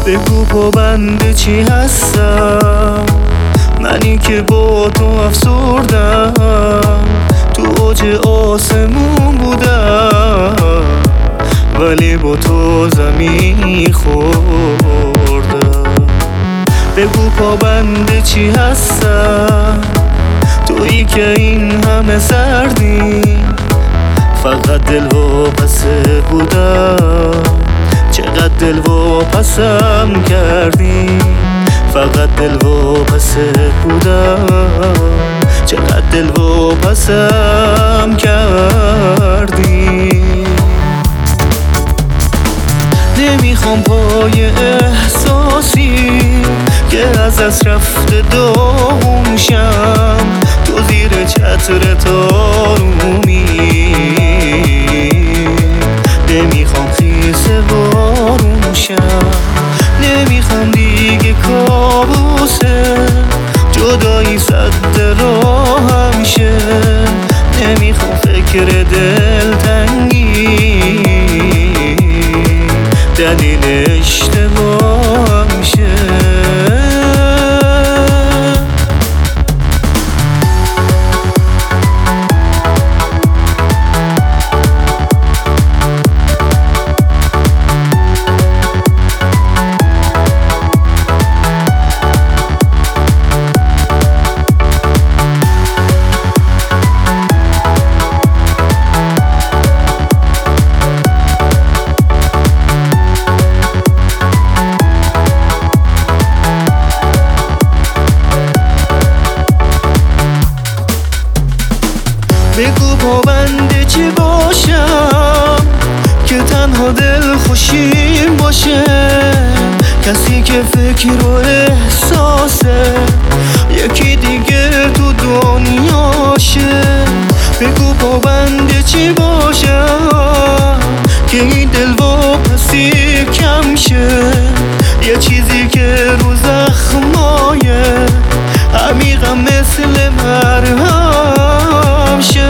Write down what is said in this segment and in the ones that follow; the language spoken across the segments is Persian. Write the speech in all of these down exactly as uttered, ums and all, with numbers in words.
بگو پابند چی هستم، منی که با تو افسردم، تو اوج آسمون بودم ولی با تو زمین خوردم. بگو پابند چی هستم، تویی که این همه سردی، فقط دل و پسه بودم، چقدر دل و پسم کردی، فقط دل و پسه بودم، چقدر دل و پسم کردی. نمیخوام پای احساسی که از دست رفته داغون شم، تو زیر چتر تارومی. نمیخوام خیسه بارون شم، نمیخوام دیگه کابوسه جدایی صد راهم شه، نمیخوام فکر دلتنگی دلیل اشتباهم شه. بگو پابند چی باشم که تنها دل خوشیم باشه، کسی که فکر و احساسه یکی دیگه تو دنیاشه. بگو پابند چی باشم که این دل واپسی کم شه، یه چیزی که رو زخمایه عمیقم مثل مرهم شه.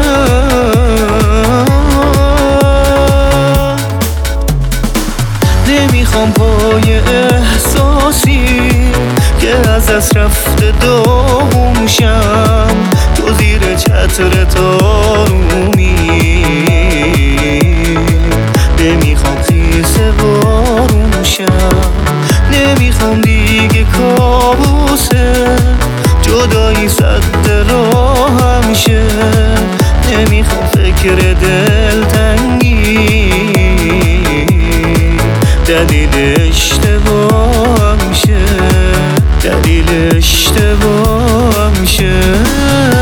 نمیخوام پای احساسی که از دست رفته داغون شم، تو زیر چتر تارومی. نمیخوام خیسه بارون شم، نمیخوام دیگه کابوسه جدایی صد راهم شه، نمیخوام فکر دلتنگی دلیل اشتباهم شه، دلیل اشتباهم شه.